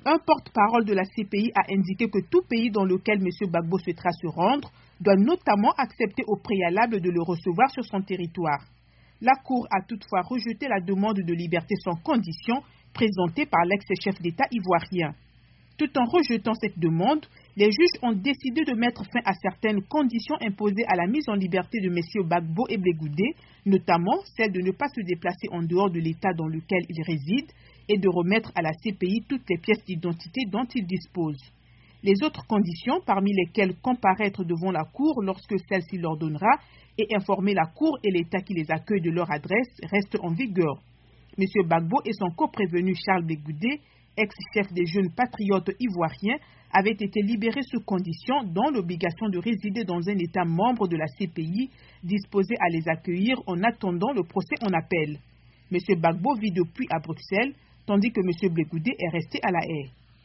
Un porte-parole de la CPI a indiqué que tout pays dans lequel M. Gbagbo souhaitera se rendre doit notamment accepter au préalable de le recevoir sur son territoire. La Cour a toutefois rejeté la demande de liberté sans condition présentée par l'ex-chef d'État ivoirien. Tout en rejetant cette demande, les juges ont décidé de mettre fin à certaines conditions imposées à la mise en liberté de M. Gbagbo et Blé-Goudé, notamment celle de ne pas se déplacer en dehors de l'État dans lequel il réside et de remettre à la CPI toutes les pièces d'identité dont il dispose. Les autres conditions, parmi lesquelles comparaître devant la Cour lorsque celle-ci l'ordonnera et informer la Cour et l'État qui les accueille de leur adresse, restent en vigueur. M. Gbagbo et son coprévenu Charles Blé-Goudé, ex-chef des jeunes patriotes ivoiriens, avaient été libérés sous condition, dont l'obligation de résider dans un État membre de la CPI, disposé à les accueillir en attendant le procès en appel. M. Gbagbo vit depuis à Bruxelles, tandis que M. Blé-Goudé est resté à La Haye.